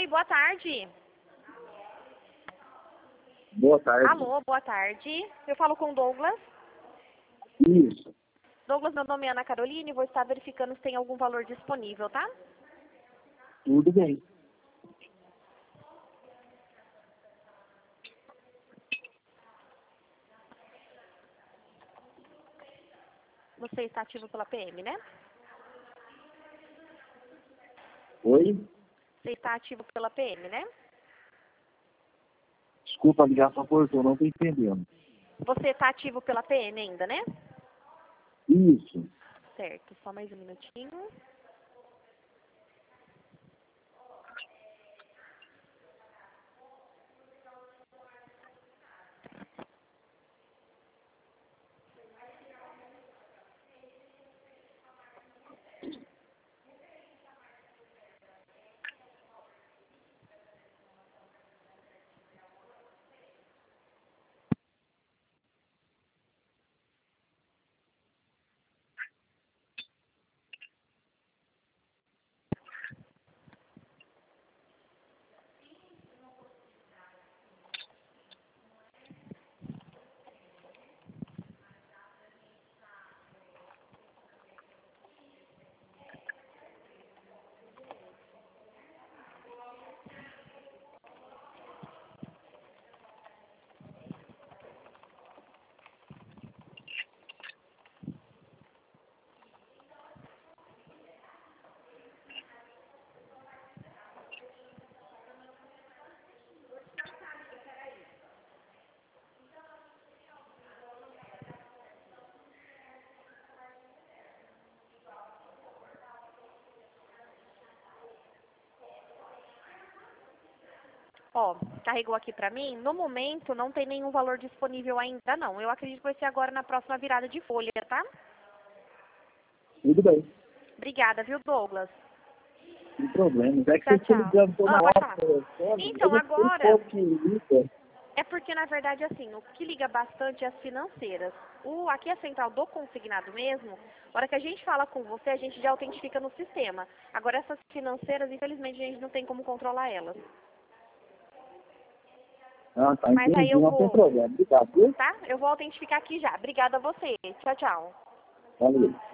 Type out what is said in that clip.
Oi, boa tarde. Boa tarde. Alô, boa tarde. Eu falo com o Douglas. Isso. Douglas, meu nome é Ana Caroline e vou estar verificando se tem algum valor disponível, tá? Tudo bem. Você está ativo pela PM, né? Oi? Você está ativo pela PM, né? Desculpa, a ligação cortou, não estou entendendo. Você está ativo pela PM ainda, né? Isso. Certo, só mais um minutinho. Ó, carregou aqui pra mim. No momento, não tem nenhum valor disponível ainda, não. Eu acredito que vai ser agora na próxima virada de folha, tá? Tudo bem. Obrigada, viu, Douglas? Sem problema. É que Tchau, você está tchau. ligando toda Pode hora falar. no telefone. Então, Eu não sei agora, qual que liga. é porque, na verdade, assim, o que liga bastante é as financeiras. Aqui é a central do consignado mesmo. A hora que a gente fala com você, a gente já autentifica no sistema. Agora, essas financeiras, infelizmente, a gente não tem como controlar elas. Ah, tá, Mas aí entendi. eu Não tem vou, problema. Obrigado, viu? tá? Eu vou autentificar aqui já. Obrigada a você. Tchau, tchau. Valeu.